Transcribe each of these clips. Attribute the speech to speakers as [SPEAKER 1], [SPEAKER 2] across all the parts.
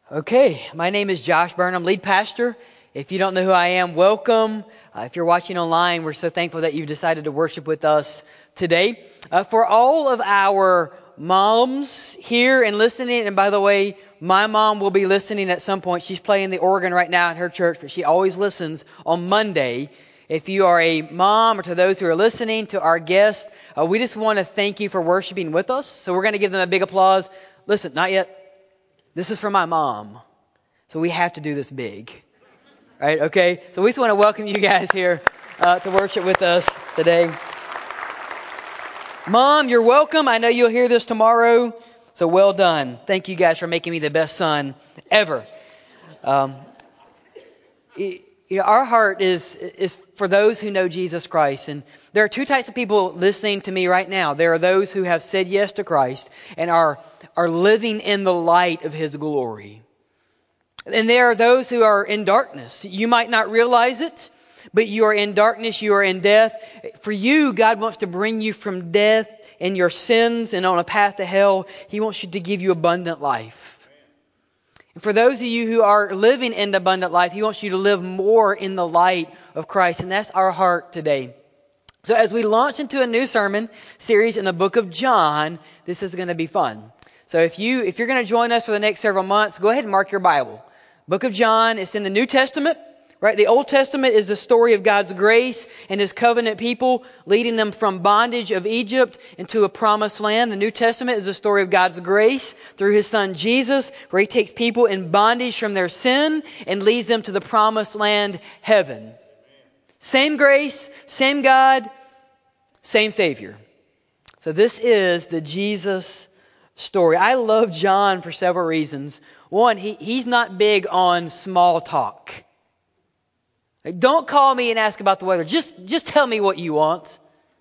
[SPEAKER 1] Okay, my name is Josh Burnham, lead pastor. If you don't know who I am, welcome. If you're watching online, we're so thankful that you've decided to worship with us today. For all of our moms here and listening, and by the way, my mom will be listening at some point. She's playing the organ right now in her church, but she always listens on Monday. If you are a mom, or to those who are listening, to our guests, we just want to thank you for worshiping with us. So we're going to give them a big applause. Listen, not yet. This is for my mom, so we have to do this big, right? Okay, so we just want to welcome you guys here to worship with us today. Mom, you're welcome. I know you'll hear this tomorrow, so well done. Thank you guys for making me the best son ever. Our heart is for those who know Jesus Christ, and there are two types of people listening to me right now. There are those who have said yes to Christ and are living in the light of His glory. And there are those who are in darkness. You might not realize it, but you are in darkness, you are in death. For you, God wants to bring you from death and your sins and on a path to hell. He wants you to give you abundant life. And for those of you who are living in the abundant life, He wants you to live more in the light of Christ. And that's our heart today. So as we launch into a new sermon series in the book of John, this is going to be fun. So if you're going to join us for the next several months, go ahead and mark your Bible. Book of John, it's in the New Testament, right? The Old Testament is the story of God's grace and His covenant people, leading them from bondage of Egypt into a promised land. The New Testament is the story of God's grace through His Son Jesus, where He takes people in bondage from their sin and leads them to the promised land, heaven. Same grace, same God, same Savior. So this is the Jesus story. I love John for several reasons. One, he's not big on small talk. Like, don't call me and ask about the weather. Just tell me what you want.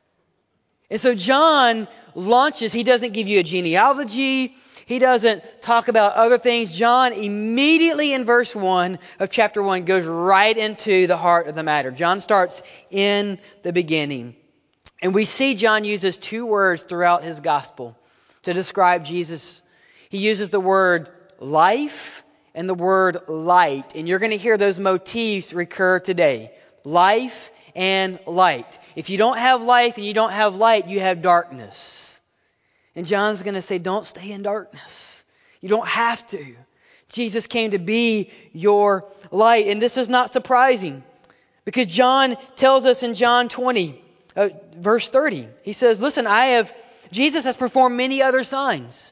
[SPEAKER 1] And so John launches. He doesn't give you a genealogy. He doesn't talk about other things. John immediately in verse 1 of chapter 1 goes right into the heart of the matter. John starts in the beginning. And we see John uses two words throughout his gospel to describe Jesus. He uses the word life and the word light. And you're going to hear those motifs recur today. Life and light. If you don't have life and you don't have light, you have darkness. And John's going to say, don't stay in darkness. You don't have to. Jesus came to be your light. And this is not surprising, because John tells us in John 20, verse 30, he says, listen, Jesus has performed many other signs.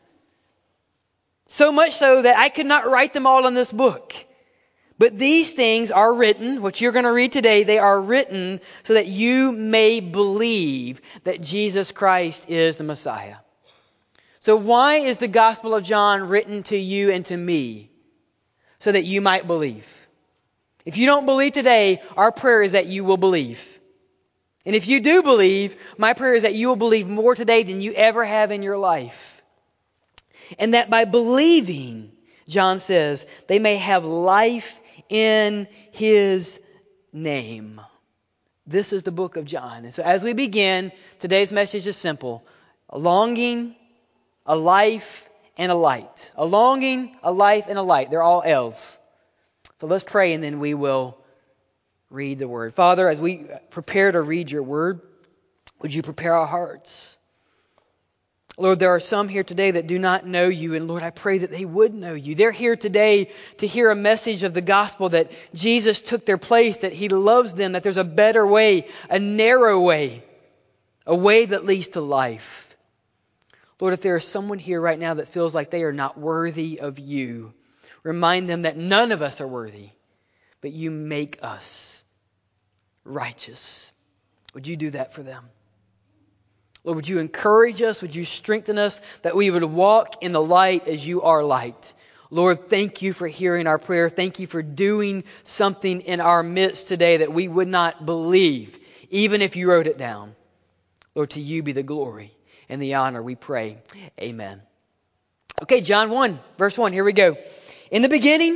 [SPEAKER 1] So much so that I could not write them all in this book. But these things are written, what you're going to read today, they are written so that you may believe that Jesus Christ is the Messiah. So why is the Gospel of John written to you and to me? So that you might believe. If you don't believe today, our prayer is that you will believe. And if you do believe, my prayer is that you will believe more today than you ever have in your life. And that by believing, John says, they may have life in His name. This is the book of John. And so as we begin, today's message is simple. A longing, a life, and a light. A longing, a life, and a light. They're all L's. So let's pray and then we will read the Word. Father, as we prepare to read Your Word, would You prepare our hearts? Lord, there are some here today that do not know You, and Lord, I pray that they would know You. They're here today to hear a message of the gospel that Jesus took their place, that He loves them, that there's a better way, a narrow way, a way that leads to life. Lord, if there is someone here right now that feels like they are not worthy of You, remind them that none of us are worthy, but You make us righteous. Would You do that for them? Lord, would You encourage us? Would You strengthen us that we would walk in the light as You are light? Lord, thank You for hearing our prayer. Thank You for doing something in our midst today that we would not believe, even if You wrote it down. Lord, to You be the glory and the honor, we pray. Amen. Okay, John 1, verse 1, here we go. In the beginning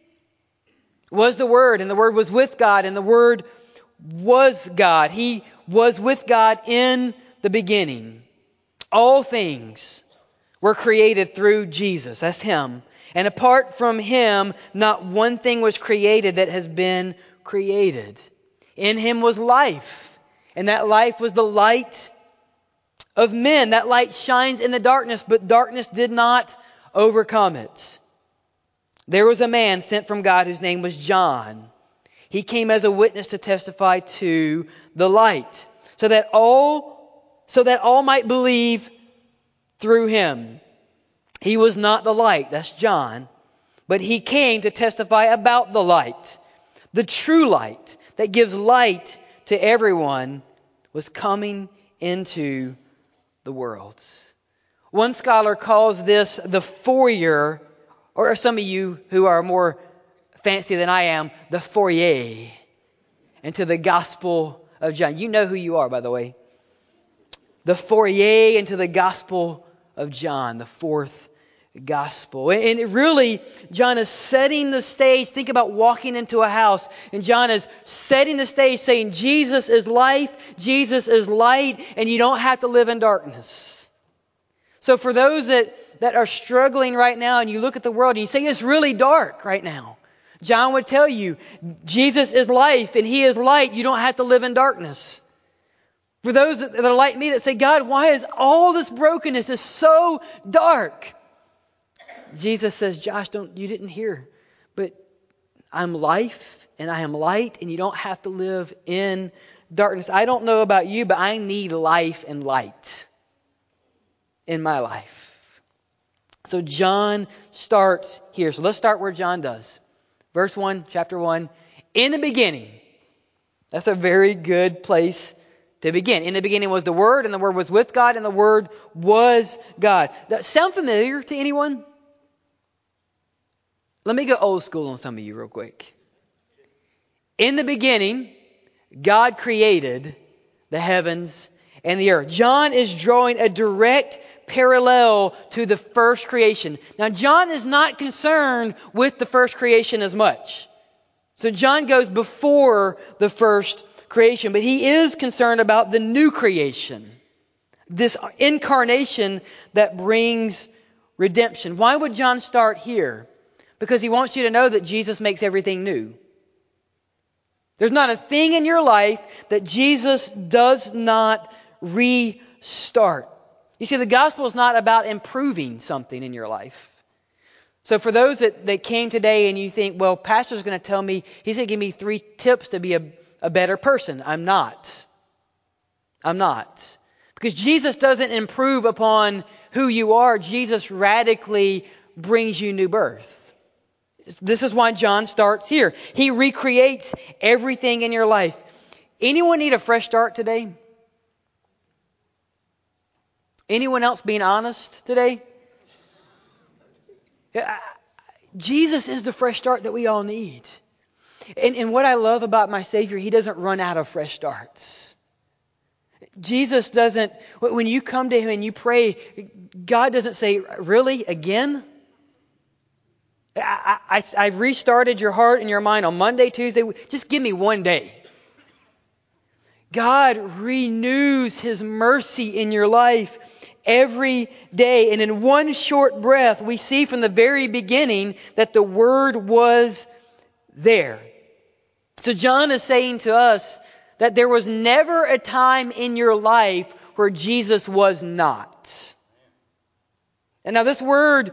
[SPEAKER 1] was the Word, and the Word was with God, and the Word was God. He was with God in the beginning. All things were created through Jesus. That's Him. And apart from Him, not one thing was created that has been created. In Him was life, and that life was the light of men. That light shines in the darkness, but darkness did not overcome it. There was a man sent from God whose name was John. He came as a witness to testify to the light, so that all might believe through him. He was not the light, that's John, but he came to testify about the light. The true light that gives light to everyone was coming into the world. One scholar calls this the foyer, or some of you who are more fancy than I am, the foyer into the Gospel of John. You know who you are, by the way. The foyer into the Gospel of John, the fourth Gospel. And it really, John is setting the stage. Think about walking into a house, and John is setting the stage saying, Jesus is life, Jesus is light, and you don't have to live in darkness. So for those that are struggling right now, and you look at the world and you say, it's really dark right now, John would tell you, Jesus is life and He is light. You don't have to live in darkness. For those that are like me that say, God, why is all this brokenness is so dark? Jesus says, Josh, you didn't hear, but I'm life and I am light, and you don't have to live in darkness. I don't know about you, but I need life and light in my life. So John starts here. So let's start where John does. Verse 1, chapter 1. In the beginning. That's a very good place to begin. In the beginning was the Word, and the Word was with God, and the Word was God. Does that sound familiar to anyone? Let me go old school on some of you real quick. In the beginning, God created the heavens and the earth. John is drawing a direct parallel to the first creation. Now, John is not concerned with the first creation as much. So John goes before the first creation, but he is concerned about the new creation, this incarnation that brings redemption. Why would John start here? Because he wants you to know that Jesus makes everything new. There's not a thing in your life that Jesus does not restart. You see, the gospel is not about improving something in your life. So for those that came today and you think, well, pastor's going to tell me, he's going to give me 3 tips to be a better person. I'm not. Because Jesus doesn't improve upon who you are. Jesus radically brings you new birth. This is why John starts here. He recreates everything in your life. Anyone need a fresh start today? Anyone else being honest today? Jesus is the fresh start that we all need. And what I love about my Savior, He doesn't run out of fresh starts. Jesus doesn't, when you come to Him and you pray, God doesn't say, really, again? I restarted your heart and your mind on Monday, Tuesday. Just give me one day. God renews His mercy in your life every day. And in one short breath, we see from the very beginning that the Word was there. So John is saying to us that there was never a time in your life where Jesus was not. And now this word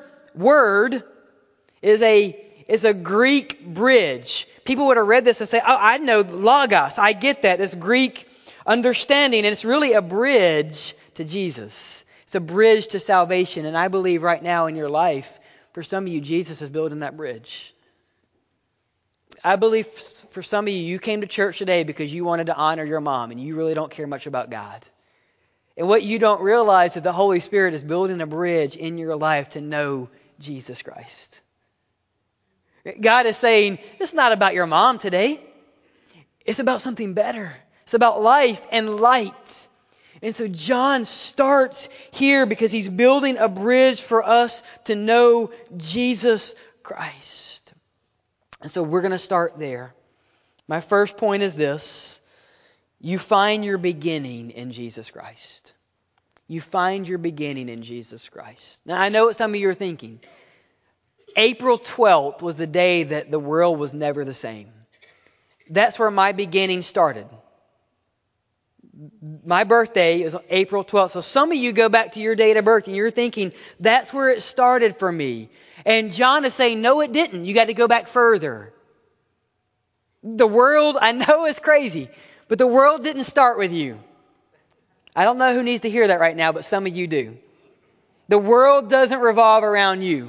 [SPEAKER 1] is a Greek bridge. People would have read this and say, oh, I know logos. I get that. This Greek understanding. And it's really a bridge to Jesus. It's a bridge to salvation. And I believe right now in your life, for some of you, Jesus is building that bridge. I believe for some of you, you came to church today because you wanted to honor your mom and you really don't care much about God. And what you don't realize is that the Holy Spirit is building a bridge in your life to know Jesus Christ. God is saying, it's not about your mom today. It's about something better. It's about life and light. And so John starts here because he's building a bridge for us to know Jesus Christ. And so we're going to start there. My first point is this. You find your beginning in Jesus Christ. you find your beginning in Jesus Christ. Now, I know what some of you are thinking. April 12th was the day that the world was never the same. That's where my beginning started. My birthday is April 12th. So some of you go back to your date of birth and you're thinking, that's where it started for me. And John is saying, no, it didn't. You got to go back further. The world, I know it's crazy, but the world didn't start with you. I don't know who needs to hear that right now, but some of you do. The world doesn't revolve around you.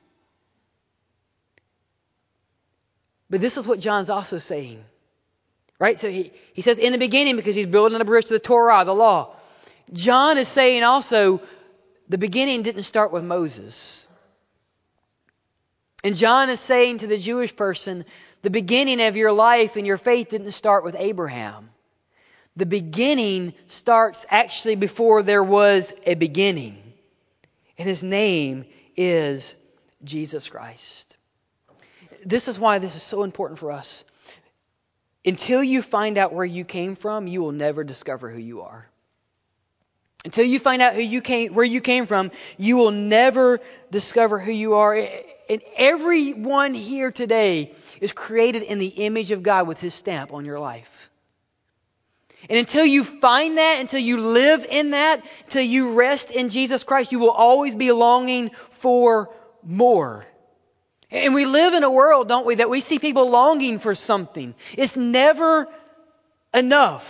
[SPEAKER 1] But this is what John's also saying. Right? So he says in the beginning, because he's building a bridge to the Torah, the law. John is saying also, the beginning didn't start with Moses. And John is saying to the Jewish person, the beginning of your life and your faith didn't start with Abraham. The beginning starts actually before there was a beginning. And his name is Jesus Christ. This is why this is so important for us. Until you find out where you came from, you will never discover who you are. Until you find out where you came from, you will never discover who you are. And everyone here today is created in the image of God with His stamp on your life. And until you find that, until you live in that, until you rest in Jesus Christ, you will always be longing for more. And we live in a world, don't we, that we see people longing for something. It's never enough.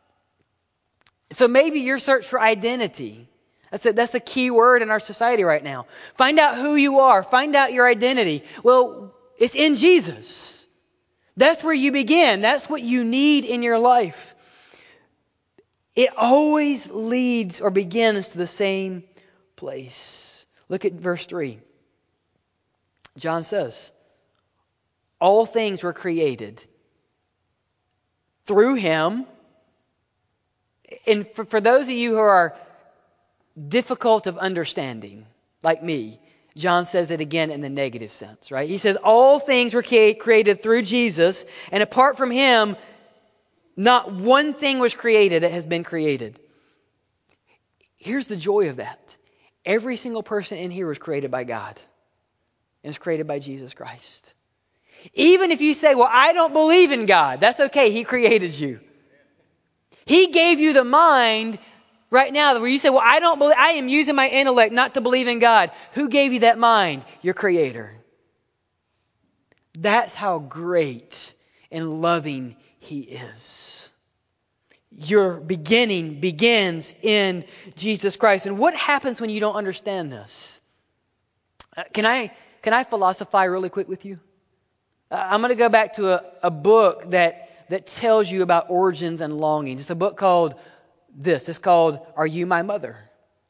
[SPEAKER 1] So maybe your search for identity. That's a key word in our society right now. Find out who you are. Find out your identity. Well, it's in Jesus. That's where you begin. That's what you need in your life. It always leads or begins to the same place. Look at verse 3. John says, all things were created through Him. And for those of you who are difficult of understanding, like me, John says it again in the negative sense, right? He says all things were created through Jesus, and apart from Him, not one thing was created that has been created. Here's the joy of that. Every single person in here was created by God. And was created by Jesus Christ. Even if you say, well, I don't believe in God, that's okay. He created you. He gave you the mind right now where you say, well, I am using my intellect not to believe in God. Who gave you that mind? Your Creator. That's how great and loving He is. Your beginning begins in Jesus Christ. And what happens when you don't understand this? Can I philosophize really quick with you? I'm going to go back to a book that tells you about origins and longings. It's a book called this. It's called Are You My Mother?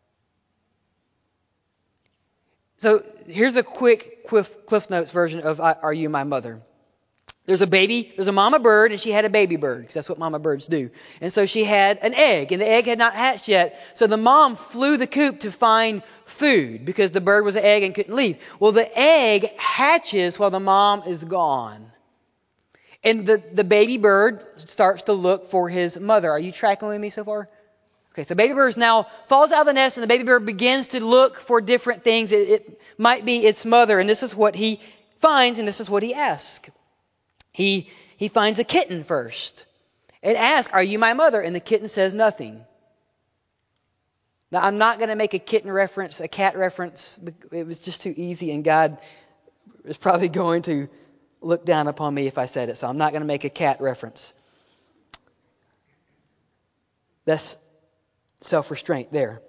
[SPEAKER 1] So here's a quick Cliff Notes version of Are You My Mother? There's a mama bird, and she had a baby bird, because that's what mama birds do. And so she had an egg, and the egg had not hatched yet. So the mom flew the coop to find food, because the bird was an egg and couldn't leave. Well, the egg hatches while the mom is gone. And the baby bird starts to look for his mother. Are you tracking with me so far? Okay, so baby bird now falls out of the nest, and the baby bird begins to look for different things. It might be its mother, and this is what he finds, and this is what he asks. He finds a kitten first and asks, are you my mother? And the kitten says nothing. Now, I'm not going to make a kitten reference, a cat reference. It was just too easy, and God is probably going to look down upon me if I said it. So I'm not going to make a cat reference. That's self-restraint there.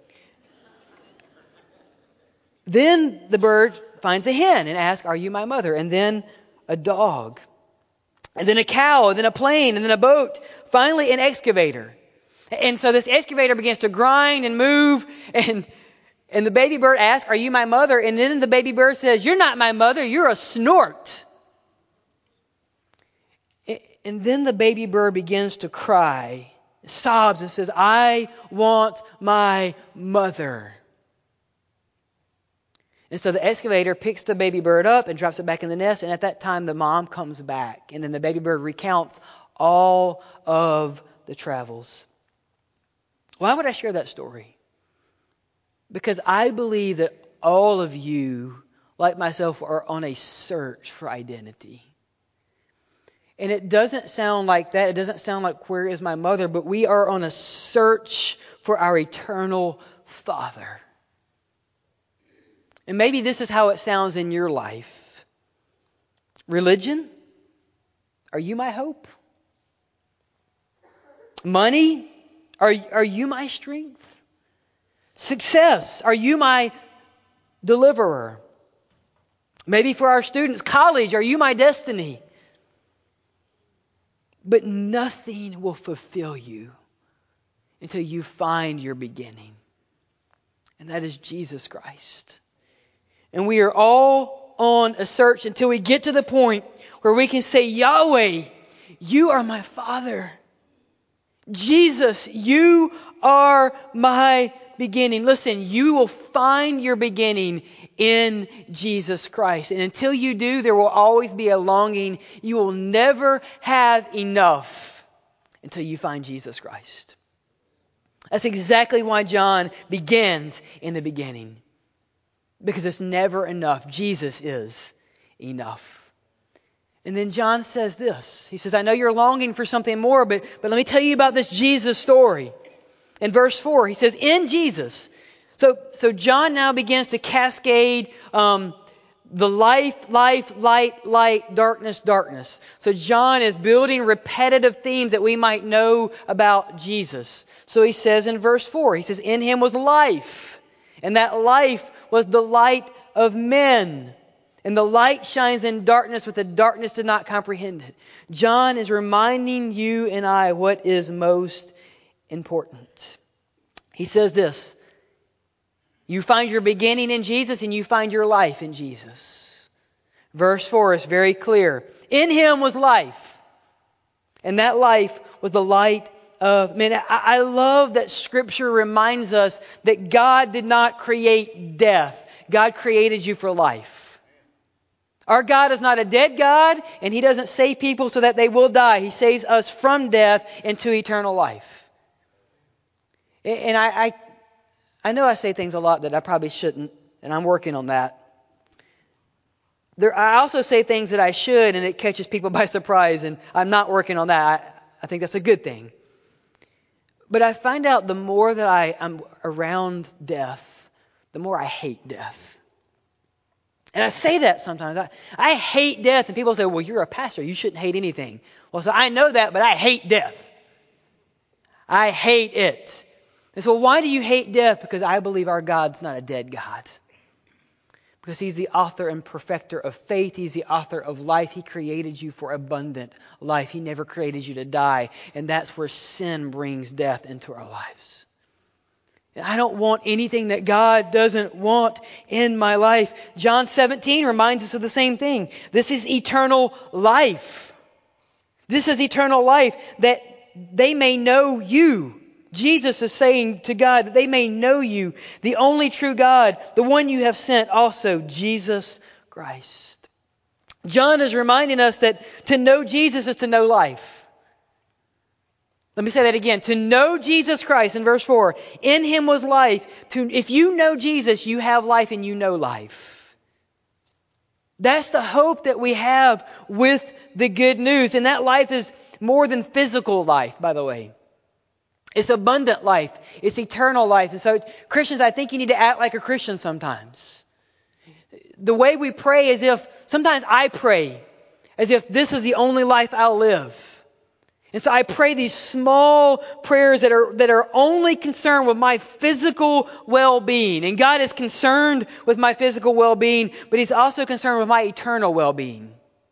[SPEAKER 1] Then the bird finds a hen and asks, are you my mother? And then a dog. And then a cow, and then a plane, and then a boat. Finally, an excavator. And so this excavator begins to grind and move. And the baby bird asks, are you my mother? And then the baby bird says, you're not my mother, you're a snort. And then the baby bird begins to cry, sobs, and says, I want my mother. And so the excavator picks the baby bird up and drops it back in the nest. And at that time, the mom comes back. And then the baby bird recounts all of the travels. Why would I share that story? Because I believe that all of you, like myself, are on a search for identity. And it doesn't sound like that. It doesn't sound like where is my mother, but we are on a search for our eternal Father. And maybe this is how it sounds in your life. Religion? Are you my hope? Money? Are you my strength? Success? Are you my deliverer? Maybe for our students, college, are you my destiny? But nothing will fulfill you until you find your beginning. And that is Jesus Christ. And we are all on a search until we get to the point where we can say, Yahweh, you are my Father. Jesus, you are my beginning. Listen, you will find your beginning in Jesus Christ. And until you do, there will always be a longing. You will never have enough until you find Jesus Christ. That's exactly why John begins in the beginning. Because it's never enough. Jesus is enough. And then John says this. He says, I know you're longing for something more, but let me tell you about this Jesus story. In verse 4, he says, in Jesus. So John now begins to cascade the life, light, darkness. So John is building repetitive themes that we might know about Jesus. So he says in verse 4, he says, in him was life, and that life was the light of men. And the light shines in darkness, but the darkness did not comprehend it. John is reminding you and I what is most important. He says this, you find your beginning in Jesus and you find your life in Jesus. Verse 4 is very clear. In him was life, and that life was the light of men. I love that Scripture reminds us that God did not create death. God created you for life. Our God is not a dead God, and He doesn't save people so that they will die. He saves us from death into eternal life. And I know I say things a lot that I probably shouldn't, and I'm working on that. I also say things that I should, and it catches people by surprise, and I'm not working on that. I think that's a good thing. But I find out the more that I'm around death, the more I hate death. And I say that sometimes. I hate death. And people say, well, you're a pastor. You shouldn't hate anything. Well, so I know that, but I hate death. I hate it. And so why do you hate death? Because I believe our God's not a dead God. Because He's the author and perfecter of faith. He's the author of life. He created you for abundant life. He never created you to die. And that's where sin brings death into our lives. I don't want anything that God doesn't want in my life. John 17 reminds us of the same thing. This is eternal life. This is eternal life, that they may know you. Jesus is saying to God that they may know you, the only true God, the one you have sent, also Jesus Christ. John is reminding us that to know Jesus is to know life. Let me say that again. To know Jesus Christ in verse 4. In Him was life. If you know Jesus, you have life and you know life. That's the hope that we have with the good news. And that life is more than physical life, by the way. It's abundant life. It's eternal life. And so, Christians, I think you need to act like a Christian sometimes. The way we pray sometimes I pray as if this is the only life I'll live. And so I pray these small prayers that are only concerned with my physical well-being. And God is concerned with my physical well-being, but He's also concerned with my eternal well-being.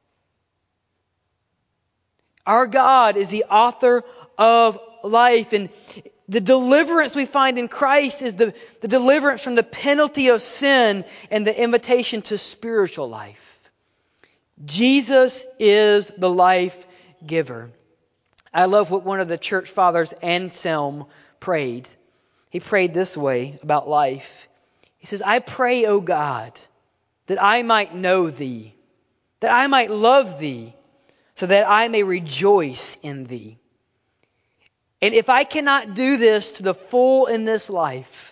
[SPEAKER 1] Our God is the author of life, and the deliverance we find in Christ is the deliverance from the penalty of sin and the invitation to spiritual life. Jesus is the life giver. I love what one of the church fathers, Anselm, prayed. He prayed this way about life. He says, I pray, O God, that I might know Thee, that I might love Thee, so that I may rejoice in Thee. And if I cannot do this to the full in this life,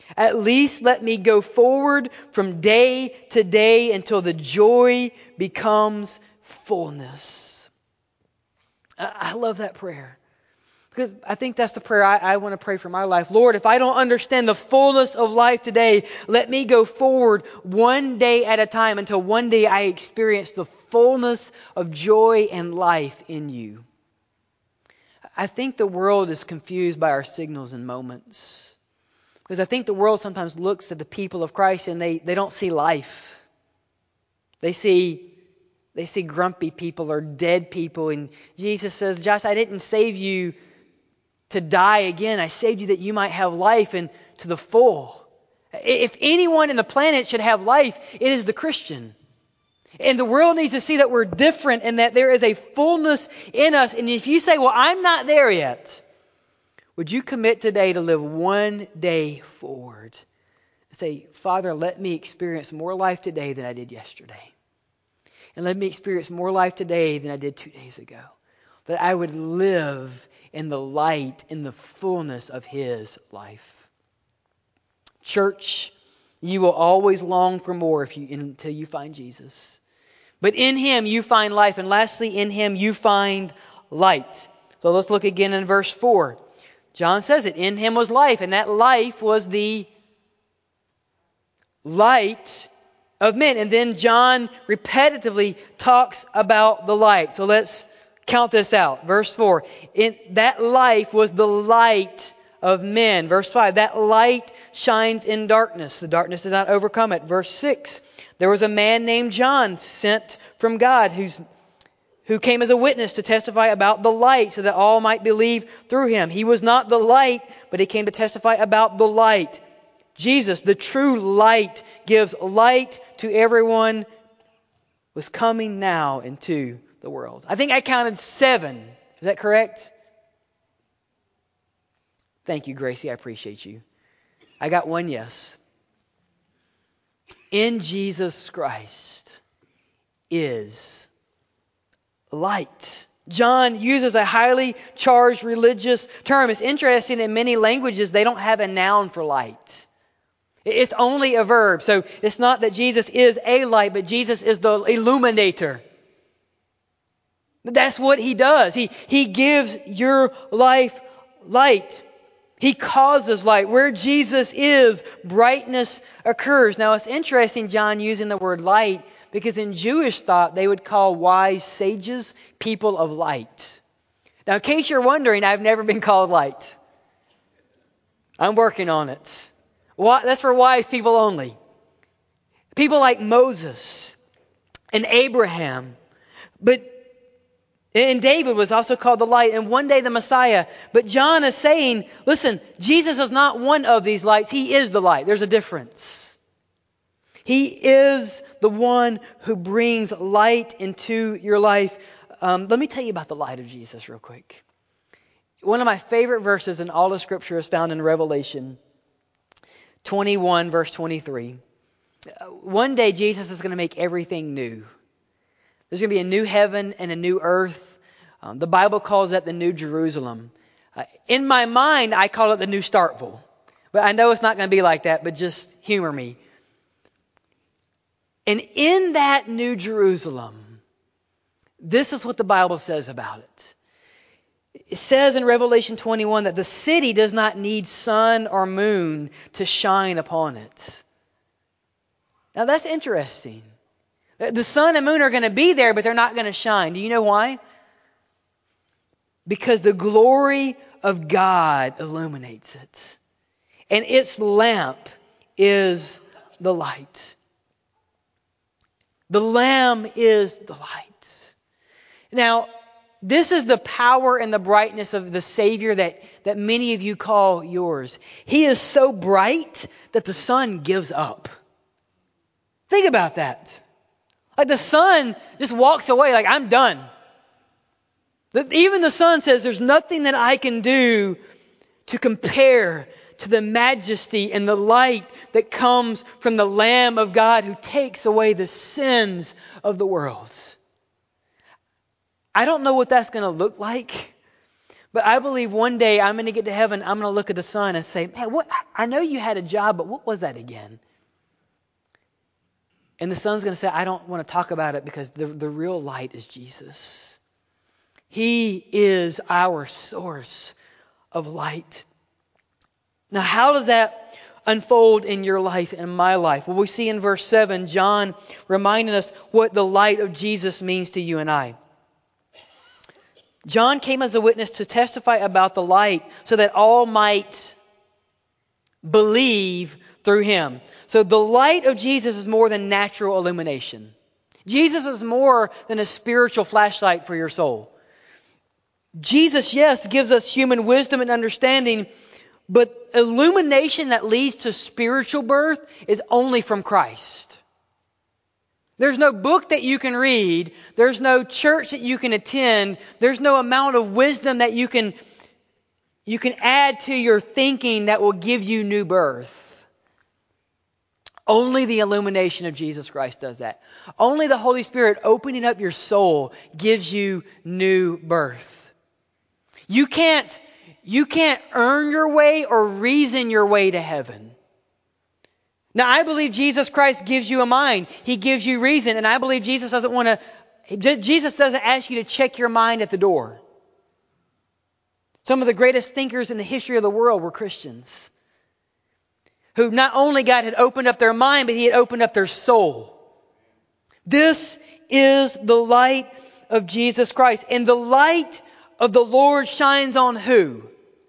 [SPEAKER 1] At least let me go forward from day to day until the joy becomes fullness. I love that prayer. Because I think that's the prayer I want to pray for my life. Lord, if I don't understand the fullness of life today, let me go forward one day at a time until one day I experience the fullness of joy and life in you. I think the world is confused by our signals and moments. Because I think the world sometimes looks at the people of Christ and they don't see life. They see grumpy people or dead people. And Jesus says, Josh, I didn't save you to die again. I saved you that you might have life and to the full. If anyone in the planet should have life, it is the Christian. And the world needs to see that we're different and that there is a fullness in us. And if you say, well, I'm not there yet, would you commit today to live one day forward? Say, Father, let me experience more life today than I did yesterday. And let me experience more life today than I did 2 days ago. That I would live in the light, in the fullness of His life. Church, you will always long for more until you find Jesus. But in Him you find life. And lastly, in Him you find light. So let's look again in verse 4. John says it, in Him was life, and that life was the light of men. And then John repetitively talks about the light. So let's count this out. Verse 4, that life was the light of men. Verse 5, that light shines in darkness. The darkness does not overcome it. Verse 6, there was a man named John sent from God who came as a witness to testify about the light so that all might believe through him. He was not the light, but he came to testify about the light. Jesus, the true light, gives light to everyone, was coming now into the world. I think I counted 7. Is that correct? Thank you, Gracie. I appreciate you. I got 1 yes. In Jesus Christ is light. John uses a highly charged religious term. It's interesting, in many languages they don't have a noun for light. It's only a verb. So it's not that Jesus is a light, but Jesus is the illuminator. That's what He does. He gives your life light. He causes light. Where Jesus is, brightness occurs. Now it's interesting, John using the word light, because in Jewish thought, they would call wise sages people of light. Now, in case you're wondering, I've never been called light. I'm working on it. That's for wise people only. People like Moses and Abraham. And David was also called the light, and one day the Messiah. But John is saying, listen, Jesus is not one of these lights. He is the light. There's a difference. He is the one who brings light into your life. Let me tell you about the light of Jesus real quick. One of my favorite verses in all of Scripture is found in Revelation 21, verse 23. One day Jesus is going to make everything new. There's going to be a new heaven and a new earth. The Bible calls that the New Jerusalem. In my mind, I call it the New Startville. But I know it's not going to be like that, but just humor me. And in that New Jerusalem, this is what the Bible says about it. It says in Revelation 21 that the city does not need sun or moon to shine upon it. Now that's interesting. The sun and moon are going to be there, but they're not going to shine. Do you know why? Because the glory of God illuminates it. And its lamp is the light. The Lamb is the light. Now, this is the power and the brightness of the Savior that many of you call yours. He is so bright that the sun gives up. Think about that. Like the sun just walks away like, I'm done. Even the sun says there's nothing that I can do to compare to the majesty and the light that comes from the Lamb of God who takes away the sins of the world. I don't know what that's going to look like, But I believe one day I'm going to get to heaven, I'm going to look at the sun and say, man, I know you had a job, but what was that again? And the sun's going to say, I don't want to talk about it because the real light is Jesus. He is our source of light. Now, how does that unfold in your life and my life? Well, we see in verse 7, John reminding us what the light of Jesus means to you and I. John came as a witness to testify about the light so that all might believe through him. So the light of Jesus is more than natural illumination. Jesus is more than a spiritual flashlight for your soul. Jesus, yes, gives us human wisdom and understanding, but illumination that leads to spiritual birth is only from Christ. There's no book that you can read. There's no church that you can attend. There's no amount of wisdom that you can add to your thinking that will give you new birth. Only the illumination of Jesus Christ does that. Only the Holy Spirit opening up your soul gives you new birth. You can't earn your way or reason your way to heaven. Now, I believe Jesus Christ gives you a mind. He gives you reason. And I believe Jesus doesn't ask you to check your mind at the door. Some of the greatest thinkers in the history of the world were Christians, who not only God had opened up their mind, but He had opened up their soul. This is the light of Jesus Christ. And the light of the Lord shines on who?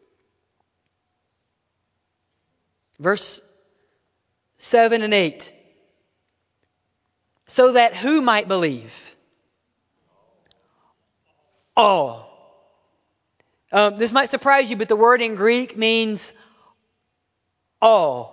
[SPEAKER 1] Verse 7 and 8. So that who might believe? All. This might surprise you, but the word in Greek means all.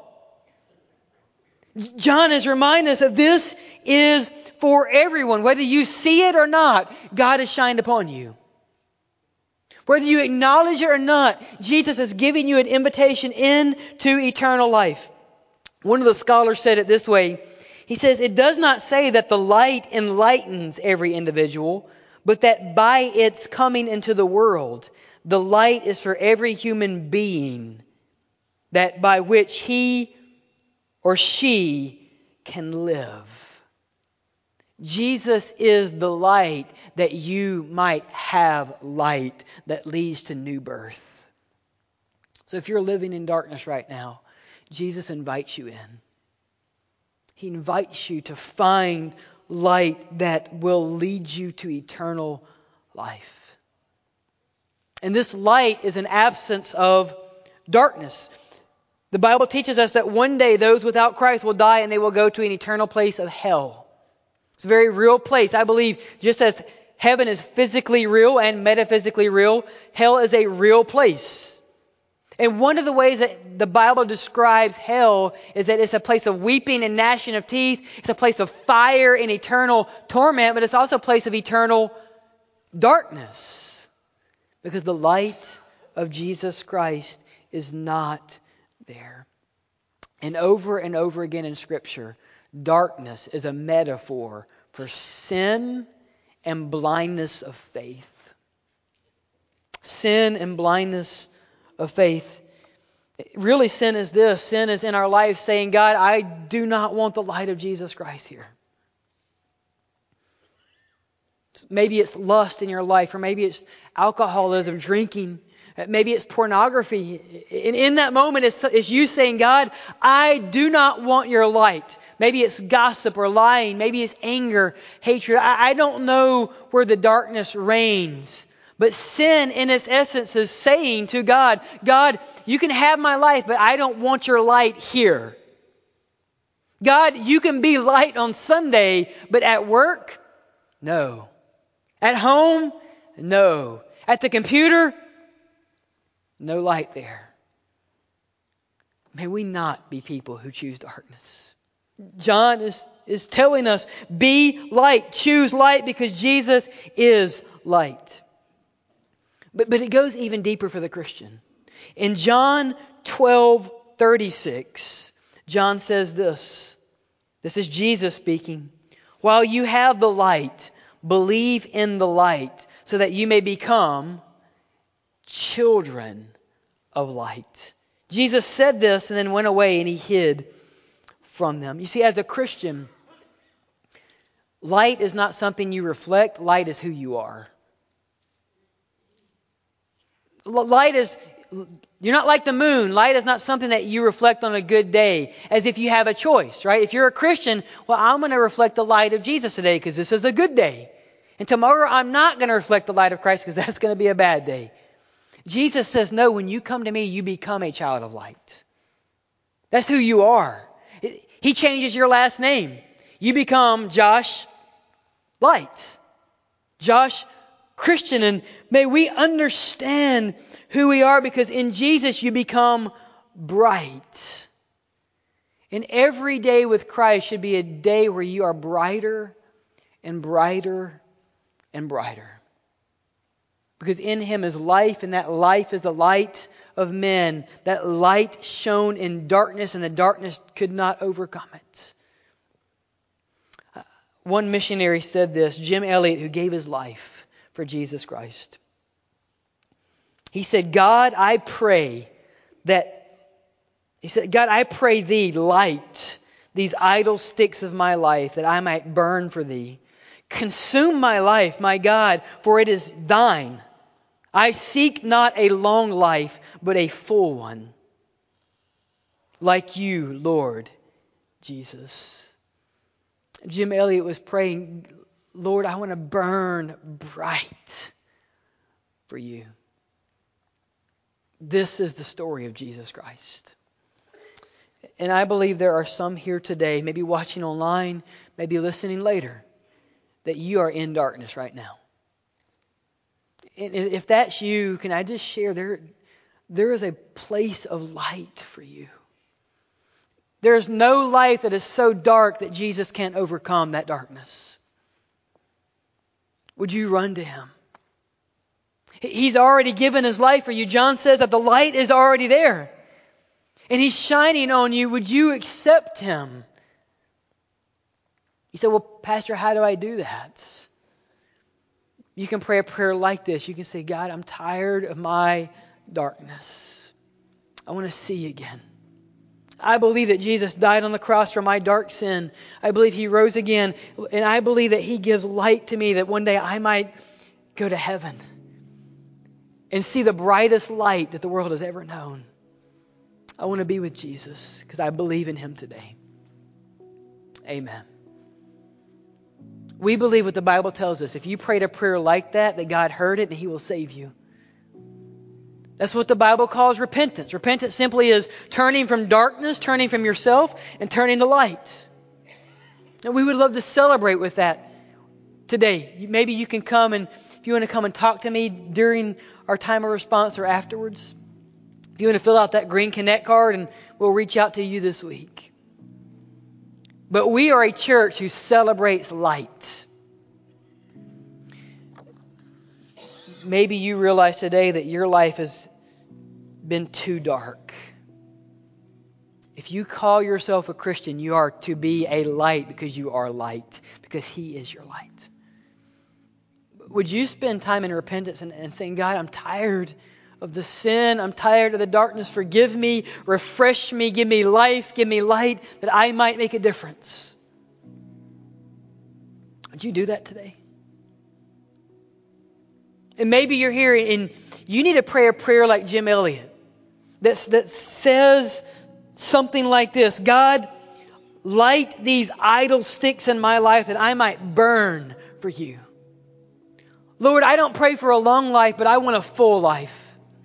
[SPEAKER 1] John is reminding us that this is for everyone. Whether you see it or not, God has shined upon you. Whether you acknowledge it or not, Jesus is giving you an invitation into eternal life. One of the scholars said it this way. He says, it does not say that the light enlightens every individual, but that by its coming into the world, the light is for every human being, that by which he or she can live. Jesus is the light that you might have light that leads to new birth. So if you're living in darkness right now, Jesus invites you in. He invites you to find light that will lead you to eternal life. And this light is an absence of darkness. The Bible teaches us that one day those without Christ will die and they will go to an eternal place of hell. It's a very real place. I believe just as heaven is physically real and metaphysically real, hell is a real place. And one of the ways that the Bible describes hell is that it's a place of weeping and gnashing of teeth. It's a place of fire and eternal torment, but it's also a place of eternal darkness. Because the light of Jesus Christ is not there. And over again in Scripture, darkness is a metaphor for sin and blindness of faith. Sin and blindness of faith. Really, sin is this. Sin is in our life saying, God, I do not want the light of Jesus Christ here. Maybe it's lust in your life, or maybe it's alcoholism, drinking. Maybe it's pornography. And in that moment, it's you saying, God, I do not want your light. Maybe it's gossip or lying. Maybe it's anger, hatred. I don't know where the darkness reigns. But sin in its essence is saying to God, God, you can have my life, but I don't want your light here. God, you can be light on Sunday, but at work, no. At home, no. At the computer, no light there. May we not be people who choose darkness. John is telling us, be light, choose light because Jesus is light. But it goes even deeper for the Christian. In John 12:36, John says this. This is Jesus speaking. While you have the light, believe in the light so that you may become children of light. Jesus said this and then went away and he hid from them. You see, as a Christian, light is not something you reflect. Light is who you are. Light is, you're not like the moon. Light is not something that you reflect on a good day as if you have a choice, right? If you're a Christian, well, I'm going to reflect the light of Jesus today because this is a good day. And tomorrow I'm not going to reflect the light of Christ because that's going to be a bad day. Jesus says, no, when you come to me, you become a child of light. That's who you are. He changes your last name. You become Josh Light. Josh Christian. And may we understand who we are, because in Jesus you become bright. And every day with Christ should be a day where you are brighter and brighter and brighter. Because in Him is life, and that life is the light of men. That light shone in darkness, and the darkness could not overcome it. One missionary said this, Jim Elliot, who gave his life for Jesus Christ. He said, God, I pray Thee, light these idle sticks of my life, that I might burn for Thee. Consume my life, my God, for it is Thine. I seek not a long life, but a full one, like You, Lord Jesus. Jim Elliot was praying, Lord, I want to burn bright for You. This is the story of Jesus Christ. And I believe there are some here today, maybe watching online, maybe listening later, that you are in darkness right now. And if that's you, can I just share, there is a place of light for you. There is no life that is so dark that Jesus can't overcome that darkness. Would you run to Him? He's already given His life for you. John says that the light is already there. And He's shining on you. Would you accept Him? You say, well, Pastor, how do I do that? You can pray a prayer like this. You can say, God, I'm tired of my darkness. I want to see again. I believe that Jesus died on the cross for my dark sin. I believe He rose again. And I believe that He gives light to me, that one day I might go to heaven and see the brightest light that the world has ever known. I want to be with Jesus because I believe in Him today. Amen. We believe what the Bible tells us. If you prayed a prayer like that God heard it and He will save you. That's what the Bible calls repentance. Repentance simply is turning from darkness, turning from yourself, and turning to light. And we would love to celebrate with that today. Maybe you can come, and if you want to come and talk to me during our time of response or afterwards, if you want to fill out that green Connect card, and we'll reach out to you this week. But we are a church who celebrates light. Maybe you realize today that your life has been too dark. If you call yourself a Christian, you are to be a light because you are light, because He is your light. Would you spend time in repentance and saying, God, I'm tired of the sin. I'm tired of the darkness. Forgive me, refresh me, give me life, give me light, that I might make a difference. Would you do that today? And maybe you're here and you need to pray a prayer like Jim Elliot that says something like this: God, light these idle sticks in my life that I might burn for You. Lord, I don't pray for a long life, but I want a full life.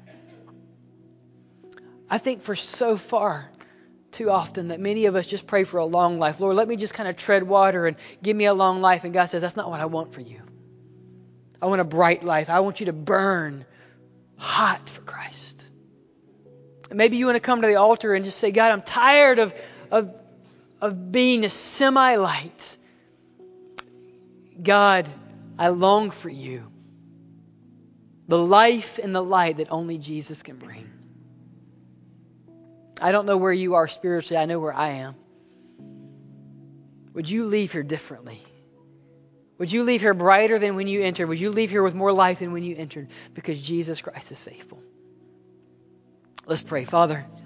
[SPEAKER 1] I think for so far too often that many of us just pray for a long life. Lord, let me just kind of tread water and give me a long life. And God says, that's not what I want for you. I want a bright life. I want you to burn hot for Christ. And maybe you want to come to the altar and just say, God, I'm tired of being a semi-light. God, I long for You. The life and the light that only Jesus can bring. I don't know where you are spiritually. I know where I am. Would you leave here differently? Would you leave here brighter than when you entered? Would you leave here with more life than when you entered? Because Jesus Christ is faithful. Let's pray. Father,